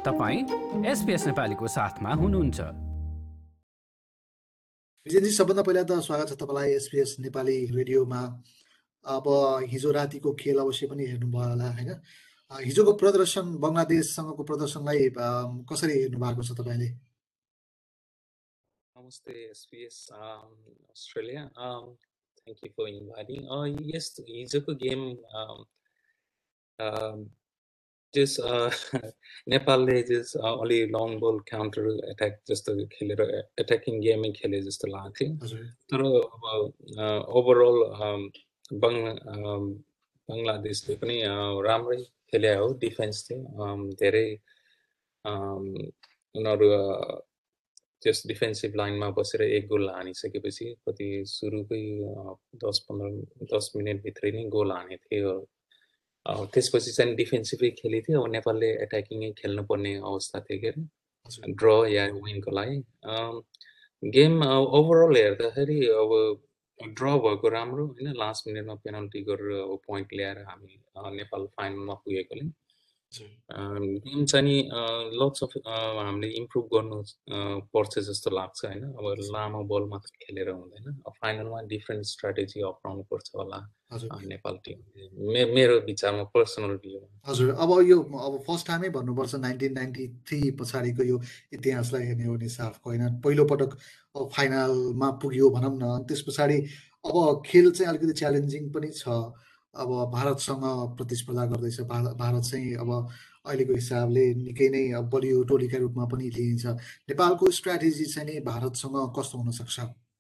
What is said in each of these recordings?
तपाईं SBS नेपालीको साथमा हुनुहुन्छ। विजयजी, सबभन्दा पहिला त स्वागत छ तपाईँलाई SBS नेपाली रेडियोमा। अब हिजो रातिको खेल अवश्य पनि हेर्नुभयो होला होइन? हिजोको प्रदर्शन, बङ्गलादेशसँगको प्रदर्शनलाई कसरी हेर्नु भएको छ तपाईँले? Namaste SBS Australia. Thank you for inviting. Yes, हिजोको गेम just नेपालले just अलि लङ बल काउन्टर एट्याक जस्तो खेलेर एट्याकिङ गेमै खेले जस्तो लाग्थ्यो। तर अब ओभरअल बङ्गलादेशले पनि राम्रै खेले हो। डिफेन्स थियो धेरै उनीहरू जस्ट डिफेन्सिभ लाइनमा बसेर एक गोल हानिसकेपछि कति सुरुकै 10 मिनटभित्रै नै गोल हाने थियो। त्यसपछि चाहिँ डिफेन्सिभै खेलेको थियो। अब नेपालले एट्याकिङै खेल्नुपर्ने अवस्था थियो के अरे ड्र या विनको लागि। गेम ओभरअल हेर्दाखेरि अब ड्र भएको राम्रो होइन। लास्ट मिनटमा पेनल्टी गरेर अब पोइन्ट ल्याएर हामी नेपाल फाइनलमा पुगेकोले गेम चाहिँ नि लट्स अफ हामीले इम्प्रुभ गर्नु पर्छ जस्तो लाग्छ होइन। अब लामो बल मात्र खेलेर हुँदैन। फाइनलमा डिफ्रेन्ट स्ट्राटेजी अप्नाउनु पर्छ होला नेपाल टिम, मेरो विचारमा, पर्सनल भ्यू। हजुर, अब यो फर्स्ट टाइमै भन्नुपर्छ 1993 पछाडिको यो इतिहासलाई हेर्ने हो भने साफको होइन। पहिलोपटक फाइनलमा पुग्यो भनौँ न। त्यस पछाडि अब खेल चाहिँ अलिकति च्यालेन्जिङ पनि छ। अब भारतसँग प्रतिस्पर्धा गर्दैछ। भारत चाहिँ अब अहिलेको हिसाबले निकै नै बलियो टोलीका रूपमा पनि लिइन्छ। नेपालको स्ट्राटेजी चाहिँ नि भारतसँग कस्तो हुनसक्छ?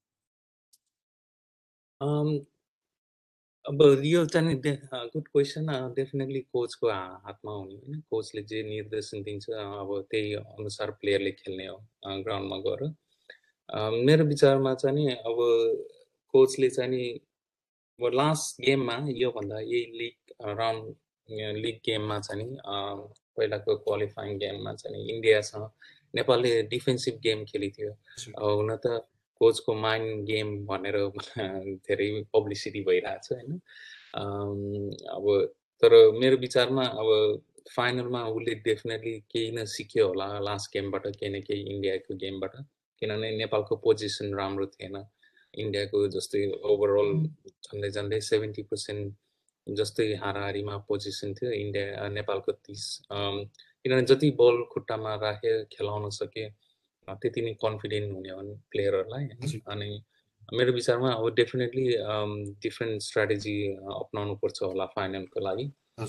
अब यो चाहिँ गुड क्वेसन। डेफिनेटली कोचको हातमा हुने होइन। कोचले जे निर्देशन दिन्छ अब त्यही अनुसार प्लेयरले खेल्ने हो ग्राउन्डमा गएर। मेरो विचारमा चाहिँ नि अब कोचले चाहिँ नि अब लास्ट गेममा योभन्दा यही लिग गेममा चाहिँ नि पहिलाको क्वालिफाइङ गेममा चाहिँ नि इन्डियासँग नेपालले डिफेन्सिभ गेम खेलेको थियो। हुन त कोचको माइन्ड गेम भनेर धेरै पब्लिसिटी भइरहेछ होइन। अब तर मेरो विचारमा अब फाइनलमा उसले डेफिनेटली केही न सिक्यो होला लास्ट गेमबाट, केही न केही इन्डियाको गेमबाट। किनभने नेपालको पोजिसन राम्रो थिएन। इन्डियाको जस्तै ओभरअल झन्डै 70% जस्तै हाराहारीमा पोजिसन थियो। नेपालको 30। किनभने जति बल खुट्टामा राखेर खेलाउन सके त्यति नै कन्फिडेन्ट हुने हो प्लेयरहरूलाई। अनि मेरो विचारमा अब डेफिनेटली डिफ्रेन्ट स्ट्राटेजी अप्नाउनु पर्छ होला फाइनलको लागि।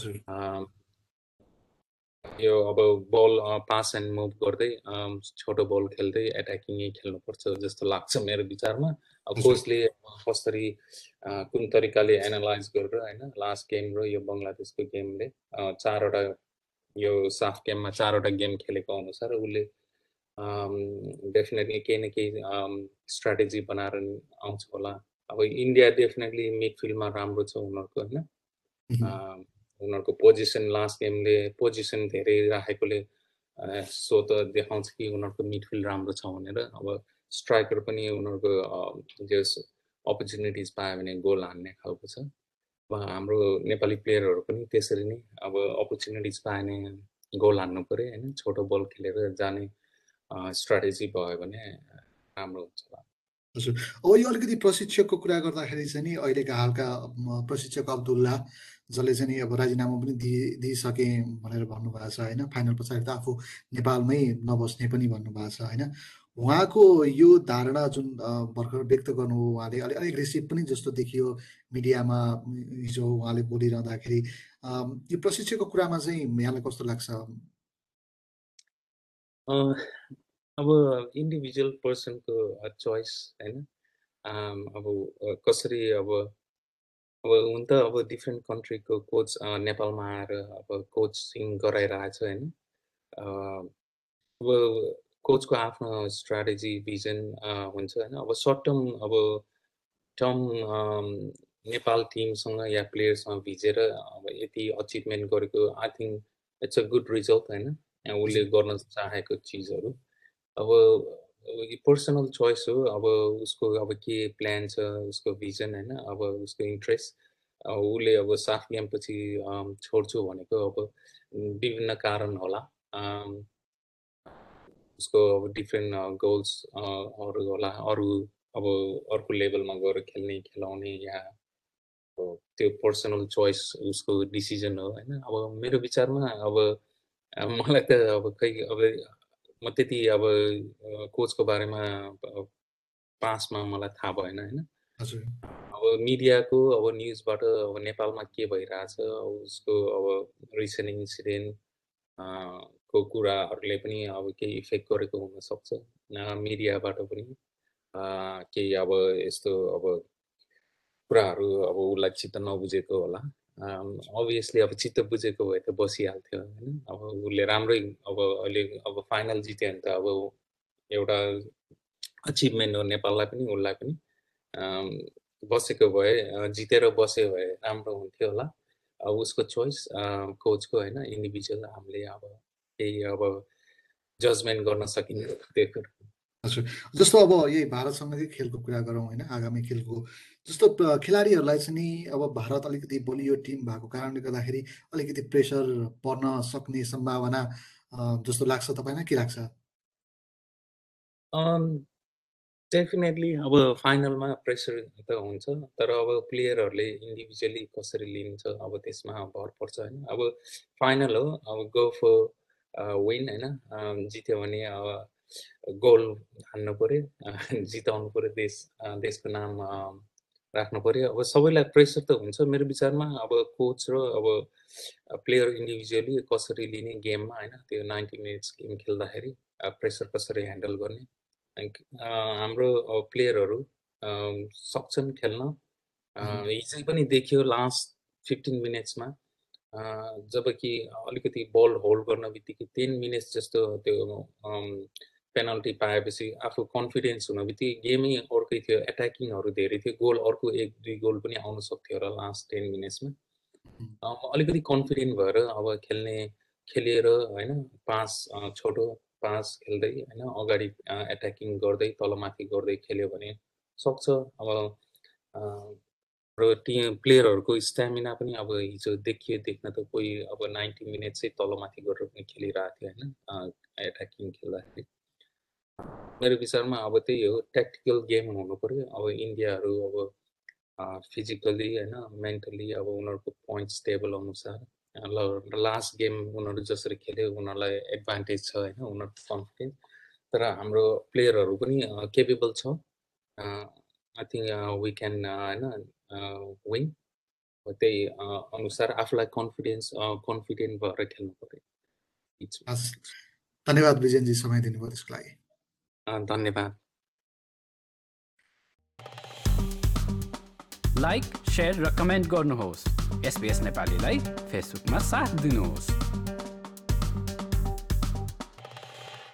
यो अब बल पास एन्ड मुभ गर्दै छोटो बल खेल्दै एट्याकिङै खेल्नुपर्छ जस्तो लाग्छ मेरो विचारमा। अब कोचले कसरी कुन तरिकाले एनालाइज गरेर होइन लास्ट गेम र यो बङ्गलादेशको गेमले चारवटा यो साफ गेममा 4वटा गेम खेलेको अनुसार उसले डेफिनेटली केही न केही स्ट्राटेजी बनाएर आउँछ होला। अब इन्डिया डेफिनेटली मिडफिल्डमा राम्रो छ उनीहरूको होइन। उनीहरूको पोजिसन लास्ट गेमले पोजिसन धेरै राखेकोले सो त देखाउँछ कि उनीहरूको मिडफिल्ड राम्रो छ भनेर। अब स्ट्राइकर पनि उनीहरूको जस अपर्च्युनिटिज पायो भने गोल हान्ने खालको छ। अब हाम्रो नेपाली प्लेयरहरू पनि त्यसरी नै अब अपर्च्युनिटिज पायो भने गोल हान्नु पऱ्यो होइन। छोटो बल खेलेर जाने स्ट्राटेजी भयो भने राम्रो हुन्छ होला। हजुर, अब यो अलिकति प्रशिक्षकको कुरा गर्दाखेरि चाहिँ नि अहिलेका हालका प्रशिक्षक अब्दुल्ला, जसले चाहिँ नि अब राजीनामा पनि दिइसके भनेर भन्नुभएको छ होइन। फाइनल पछाडि त आफू नेपालमै नबस्ने पनि भन्नुभएको छ होइन। उहाँको यो धारणा जुन भर्खर व्यक्त गर्नु उहाँले अलिक एग्रेसिभ पनि जस्तो देखियो मिडियामा हिजो उहाँले बोलिरहँदाखेरि। यो प्रशिक्षकको कुरामा चाहिँ यहाँलाई कस्तो लाग्छ? अब इन्डिभिजुअल पर्सनको चोइस होइन। अब कसरी अब हुन त अब डिफ्रेन्ट कन्ट्रीको कोच नेपालमा आएर अब कोचिङ गराइरहेछ होइन। अब कोचको आफ्नो स्ट्राटेजी भिजन हुन्छ होइन। अब सर्ट टर्म नेपाल टिमसँग या प्लेयरसँग भिजेर अब यति अचिभमेन्ट गरेको I think it's a good result होइन। उसले गर्न चाहेको चिजहरू अब पर्सनल चोइस हो। अब उसको अब के प्लान छ, उसको भिजन होइन, अब उसको इन्ट्रेस्ट। उसले अब साफ गेमपछि छोड्छु भनेको अब विभिन्न कारण होला। उसको अब डिफ्रेन्ट गोल्स अरू होला, अरू अब अर्को लेभलमा गएर खेलाउने या अब त्यो पर्सनल चोइस उसको डिसिजन हो होइन। अब मेरो विचारमा अब मलाई त अब खै अब म त्यति अब कोचको बारेमा पासमा मलाई थाहा भएन होइन। हजुर अब मिडियाको अब न्युजबाट अब नेपालमा के भइरहेछ उसको अब रिसेन्ट इन्सिडेन्ट को कुराहरूले पनि अब केही इफेक्ट गरेको हुनसक्छ। मिडियाबाट पनि केही अब यस्तो अब कुराहरू अब उसलाई चित्त नबुझेको होला। अभियसली अब चित्त बुझेको भए त बसिहाल्थ्यो होइन। अब उसले राम्रै अब अहिले अब फाइनल जित्यो भने त अब एउटा अचिभमेन्ट हो नेपाललाई पनि उसलाई पनि। बसेको भए जितेर बस्यो भए राम्रो हुन्थ्यो होला। अब उसको चोइस कोचको होइन, इन्डिभिजुअल हामीले अब केही अब जजमेन्ट गर्न सकिन्छ त्यो कुरा। हजुर जस्तो अब यही भारतसँगै खेलको कुरा गरौँ होइन, आगामी खेलको जस्तो खेलाडीहरूलाई चाहिँ नि अब भारत अलिकति बलियो टिम भएको कारणले गर्दाखेरि अलिकति प्रेसर पर्न सक्ने सम्भावना जस्तो लाग्छ तपाईँलाई, के लाग्छ? डेफिनेटली अब फाइनलमा प्रेसर त हुन्छ, तर अब प्लेयरहरूले इन्डिभिजुअली कसरी लिन्छ अब त्यसमा भर पर्छ होइन। अब फाइनल हो, अब गो फर विन होइन। जित्यो भने अब गोल हान्नु पऱ्यो, जिताउनु पऱ्यो, देशको नाम राख्नु पऱ्यो। अब सबैलाई प्रेसर त हुन्छ मेरो विचारमा। अब कोच र अब प्लेयर इन्डिभिजुअली कसरी लिने गेममा होइन, त्यो 90 मिनट्स गेम खेल्दाखेरि प्रेसर कसरी ह्यान्डल गर्ने। हाम्रो प्लेयरहरू सक्छन् खेल्न। हिजो पनि देखियो लास्ट 15 मिनट्समा जब कि अलिकति बल होल्ड गर्न बित्तिकै 10 मिनट्स जस्तो त्यो पेनल्टी पाएपछि आफू कन्फिडेन्स हुन बित्तिकै गेमै अर्कै थियो, एट्याकिङहरू धेरै थियो, गोल अर्को 1-2 गोल पनि आउन सक्थ्यो होला लास्ट 10 मिनट्समा। अलिकति कन्फिडेन्ट भएर अब खेलिएर होइन, छोटो पास खेल्दै होइन, अगाडि एट्याकिङ गर्दै तलमाथि गर्दै खेल्यो भने सक्छ। अब र टिम प्लेयरहरूको स्ट्यामिना पनि अब हिजो देखियो, देख्न त कोही अब 90 मिनट चाहिँ तलमाथि गरेर पनि खेलिरहेको थियो होइन, एट्याकिङ खेल्दाखेरि। मेरो विचारमा अब त्यही हो, ट्याक्टिकल गेम हुनु पर्यो। अब इन्डियाहरू अब फिजिकली होइन, मेन्टली अब उनीहरूको पोइन्ट्स टेबल अनुसार लास्ट गेम उनीहरू जसरी खेल्यो उनीहरूलाई एडभान्टेज छ होइन, उनीहरूको कन्फिडेन्स। तर हाम्रो प्लेयरहरू पनि केपेबल छ। आई थिङ्क वी क्यान होइन विन। त्यही अनुसार आफूलाई कन्फिडेन्ट भएर खेल्नु पर्यो। हस्, धन्यवाद विजयजी समय दिनुभयो त्यसको लागि। धन्यवाद। लाइक, शेयर र कमेन्ट गर्नुहोस्। SBS नेपालीलाई फेसबुकमा साथ दिनुहोस्।